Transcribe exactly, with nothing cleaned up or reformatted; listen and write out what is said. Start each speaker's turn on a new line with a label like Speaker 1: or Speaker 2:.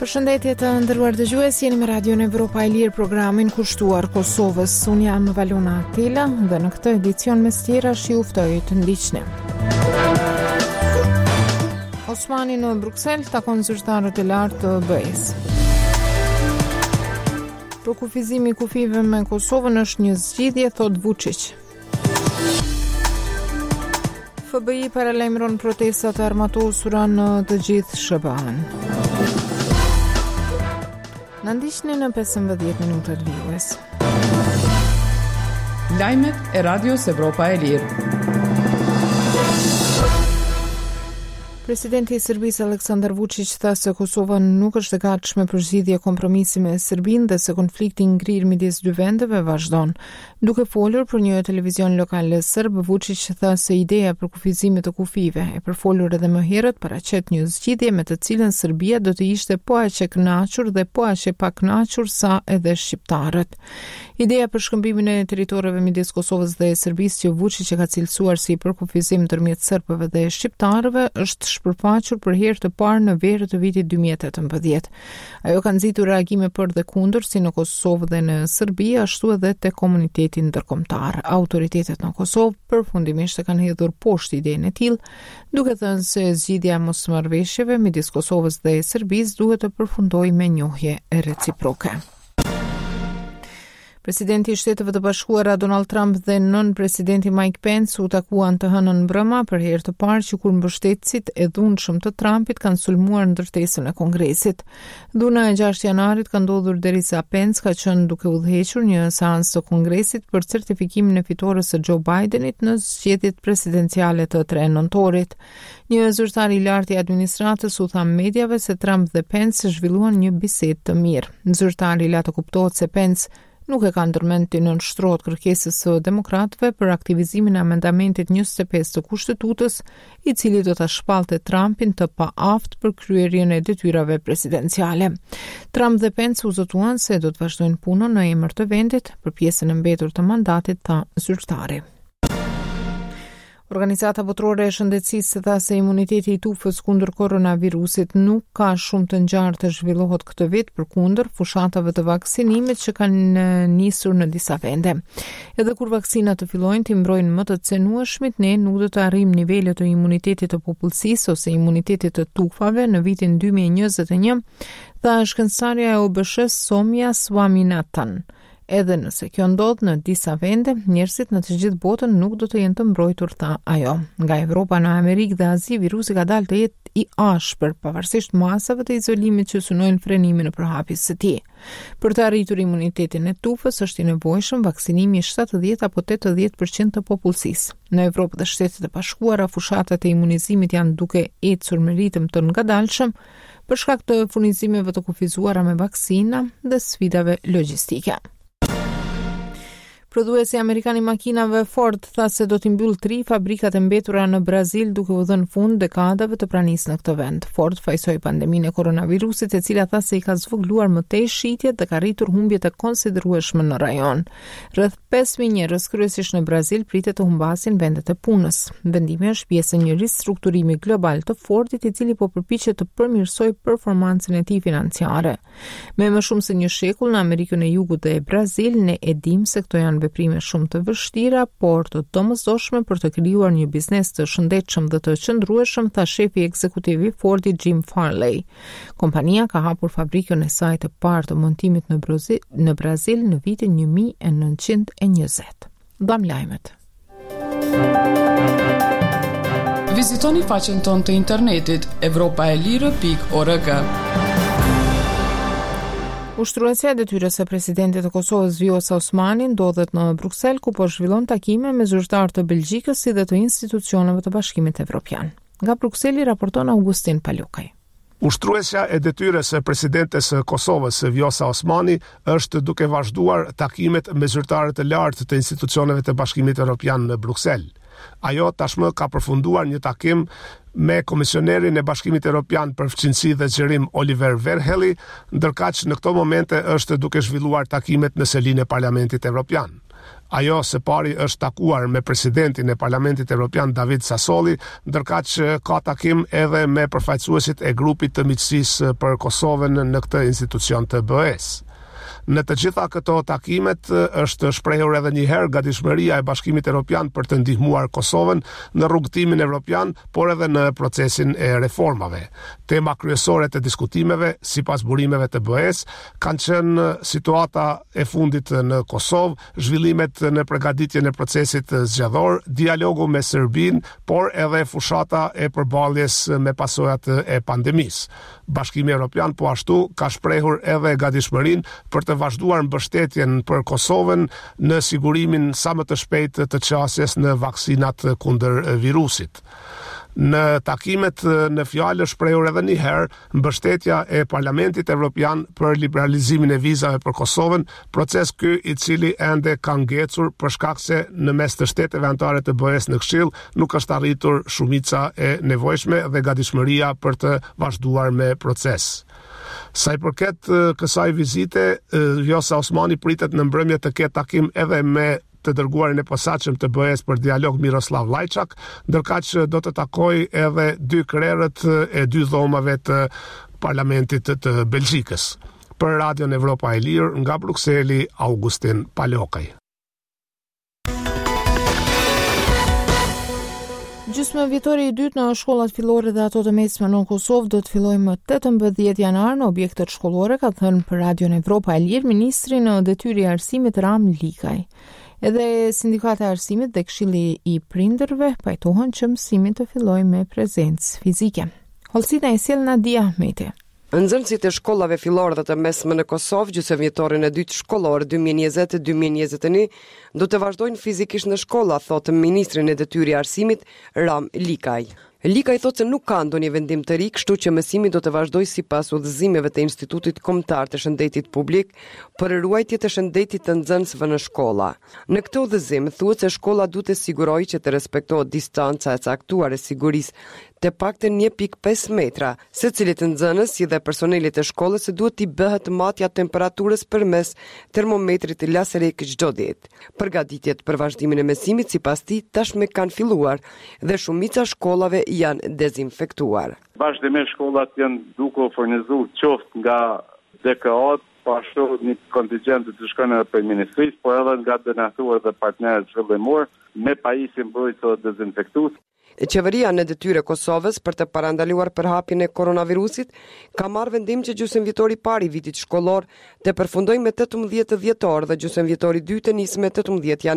Speaker 1: Përshëndetje të nderuar dëgjues, jeni me Radion Evropa e Lirë, programin kushtuar Kosovës. Unë jam Valona Atila dhe në këtë edicion mes tjerash ju ftoj të ndiqni. Osmani në Bruksel takon zyrtarët e lartë të B E-s. Përkufizimi i kufive me Kosovën është një zgjidhje, thot Vučić. F B I paralajmëron protestat e armatosura në të gjithë S B A-n. Në ndiqni në pesëmbëdhjetë minutat vijues.
Speaker 2: Lajmet e Radios Evropa e Lirë.
Speaker 1: Presidenti i Serbisë Aleksandar Vučić tha se Kosova nuk është e gatshme për zgjidhje kompromisi me Serbinë dhe se konflikti i ngrirë midis dy vendeve vazhdon. Duke folur për një televizion lokal serb, Vučić tha se ideja për kufizimin të kufive e përfolur edhe më herët paraqet një zgjidhje me të cilën Serbia do të ishte po aq e kënaqur dhe po aq e pakënaqur sa edhe shqiptarët. Ideja për shkëmbimin e territoreve midis Kosovës dhe Serbisë që Vučić e ka cilësuar si përkufizim ndërmjet serbëve dhe shqiptarëve është shpërfaqur për herë të parë në verë të vitit dy mijë e tetëmbëdhjetë. Ajo ka nxitur reagime për dhe kundër si në Kosovë dhe në Serbi, ashtu edhe te komuniteti ndërkombëtar. Autoritetet në Kosovë përfundimisht e kanë hedhur poshtë idenë e tillë, duke thënë se zgjidhja e mosmarrëveshjeve midis Kosovës dhe Serbisë duhet të përfundojë me njohje reciproke. Presidenti i Shteteve të Bashkuara Donald Trump dhe nën presidenti Mike Pence u takuan të hënën mbrëma për herë të parë që kur mbështetësit e dhunshëm të Trumpit kanë sulmuar ndërtesën e Kongresit. Dhuna e gjashtë janarit ka ndodhur derisa Pence ka qenë duke udhëhequr një seancë të Kongresit për certifikimin e fitores së Joe Bidenit në zgjedhjet presidenciale të tre nëntorit. Një zyrtar i lartë i administratës u tha mediave se Trump dhe Pence zhvilluan një bisedë të mirë. Zyrtari la të kuptohet se Pence nuk e ka ndërmend të nënshtrohet kërkesës së demokratëve për aktivizimin e amendamentit njëzet e pesë të Kushtetutës, i cili do ta shpallte Trumpin të paaftë për kryerjen e detyrave presidenciale. Trump dhe Pence u zotuan se do të vazhdojnë punën në emër të vendit për pjesën e mbetur të mandatit të zyrtarit. Organizata Botërore e Shëndetësisë tha se imuniteti i tufës kundër koronavirusit nuk ka shumë të ngjarë të zhvillohet këtë vit përkundër fushatave të vaksinimit që kanë nisur në disa vende. Edhe kur vaksinat të fillojnë të mbrojnë më të cenueshmit, ne nuk do të arrijmë nivele të imunitetit të popullsisë ose imunitetit të tufave në vitin dy mijë e njëzet e një, tha shkencëtarja e O B S-s Soumya Swaminathan. Edhe nëse kjo ndodh në disa vende, njerëzit në të gjithë botën nuk do të jenë të mbrojtur, tha ajo. Nga Evropa në Amerikë dhe Azi, virusi ka dalë të jetë i ashpër, pavarësisht masave të izolimit që synojnë frenimin e përhapjes së tij. Për të arritur imunitetin e tufës është i nevojshëm vaksinimi i shtatëdhjetë apo tetëdhjetë përqind të popullsisë. Në Evropë dhe Shtetet e Bashkuara, fushatat e imunizimit janë duke ecur me ritëm të ngadalshëm për shkak të furnizimeve të kufizuara me vaksina dhe sfidave logjistike. Prodhuesi amerikan i makinave Ford tha se do t'i mbyll tri fabrikat e mbetura në Brazil duke u dhënë fund dekadave të pranisë në këtë vend. Ford fajsoi pandeminë e koronavirusit, e cila tha se i ka zvogëluar më tej shitjet dhe ka rritur humbje të konsiderueshme në rajon. Rreth pesë mijë njerëz kryesisht në Brazil pritet të humbasin vendet e punës. Vendimi është pjesë e një ristrukturimi global të Fordit, i cili po përpiqet të përmirësojë performancën e tij financiare. Me më shumë se një shekull në Amerikën e Jugut dhe Brazil, ne e dim se këto janë veprime shumë të vështira, por të domosdoshme për të krijuar një biznes të shëndetshëm dhe të qëndrueshëm, tha shefi ekzekutiv i Fordit Jim Farley. Kompania ka hapur fabrikën e saj të parë të montimit në Brazil në, Brazil, në vitin një mijë e nëntëqind e njëzet. Dam lajmet.
Speaker 2: Vizitoni faqen tonë të internetit evropa e lirë pikë org.
Speaker 1: Ushtruesja e detyrës së presidentit të Kosovës Vjosa Osmani ndodhet në Bruksel, ku po zhvillon takime me zyrtarë të Belgjikës si dhe të institucioneve të Bashkimit Evropian. Nga Brukseli raporton Augustin Palukaj.
Speaker 3: Ushtruesja e detyrës së presidentes së Kosovës Vjosa Osmani është duke vazhduar takimet me zyrtarët e lartë të institucioneve të Bashkimit Evropian në Bruksel. Ajo tashmë ka përfunduar një takim me komisionerin e Bashkimit Evropian për fqinësi dhe zgjerim Oliver Verhelyi, ndërkaq në këto momente është duke zhvilluar takimet në selinë e Parlamentit Evropian. Ajo së pari është takuar me presidentin e Parlamentit Evropian David Sassoli, ndërkaq ka takim edhe me përfaqësuesit e grupit të miqësisë për Kosovën në këtë institucion të B E-s. Në të gjitha këto takimet është shprehur edhe një herë gatishmëria e Bashkimit Evropian për të ndihmuar Kosovën në rrugtimin evropian, por edhe në procesin e reformave. Tema kryesore të diskutimeve, sipas burimeve të B E-s, kanë qenë situata e fundit në Kosovë, zhvillimet në përgatitjen e procesit zgjedhor, dialogu me Serbinë, por edhe fushata e përballjes me pasojat e pandemisë. Bashkimi Evropian po ashtu ka shprehur edhe gatishmërinë për të vazhduar mbështetjen për Kosovën në sigurimin sa më të shpejtë të qasjes në vaksinat kundër virusit. Në takimet në fjalë është shprehur edhe një herë mbështetja e Parlamentit Evropian për liberalizimin e vizave për Kosovën, proces ky i cili ende ka ngecur për shkak se në mes të shteteve anëtare të B E-s në Këshill nuk është arritur shumica e nevojshme dhe gatishmëria për të vazhduar me proces. Sa i përket kësaj vizite, Vjosa Osmani pritet në mbrëmje të ketë takim edhe me të dërguarin e posaçëm të B E-s për dialog Miroslav Lajçak, ndërkaq do të takojë edhe dy krerët e dy dhomave të Parlamentit të Belgjikës. Për Radion Evropa e Lirë, nga Brukseli, Augustin Palokaj.
Speaker 1: Gjysmë vjetori i dytë në shkollat fillore dhe ato të mesme në Kosovë do të fillojë më tetëmbëdhjetë janar në objektet shkollore, ka thënë për Radion Evropa e Lirë ministri në detyrë i arsimit Ram Likaj. Edhe Sindikata e Arsimit dhe Këshilli i Prindërve pajtohen që mësimi të fillojë me prezencë fizike. Holsina e sjell Nadia Ahmeti.
Speaker 4: Nxënësit e shkollave fillore dhe të mesme në Kosovë, gjysmëvjetorin e dytë shkollor dy mijë e njëzet dy mijë e njëzet e një, do të vazhdojnë fizikisht në shkolla, thotë ministri në detyrë i arsimit Ram Likaj. Likaj thotë se nuk ka ndonjë vendim të ri, kështu që mësimi do të vazhdojë sipas udhëzimeve të Institutit Kombëtar të Shëndetit Publik për ruajtje të shëndetit të nxënësve në shkolla. Në këtë udhëzim thuhet se shkolla duhet të sigurojë që të respektohet distanca e caktuar e sigurisë të paktën një pikë pesë metra. Secilit nxënës si dhe personelit të shkollës duhet t'i bëhet matja temperaturës përmes termometrit laserik çdo ditë. Përgatitjet për vazhdimin e mësimit sipas tij tashmë kanë filluar dhe shumica shkollave janë dezinfektuar.
Speaker 5: Vazhdimisht shkollat janë duke u furnizuar qoftë nga D K A, po ashtu një kontingjent të shkon edhe për ministrisë, por edhe nga donatuar dhe partnerët zhvillimor me pajisje mbrojtëse dhe dezinfektues.
Speaker 4: Qeveria në detyrë e Kosovës për të parandaluar përhapjen e koronavirusit ka marrë vendim që gjysmëvjetori i parë i vitit shkollor të përfundojë me tetëmbëdhjetë dhjetor dhe gjysmëvjetori i dytë të nisë me tetëmbëdhjetë janar.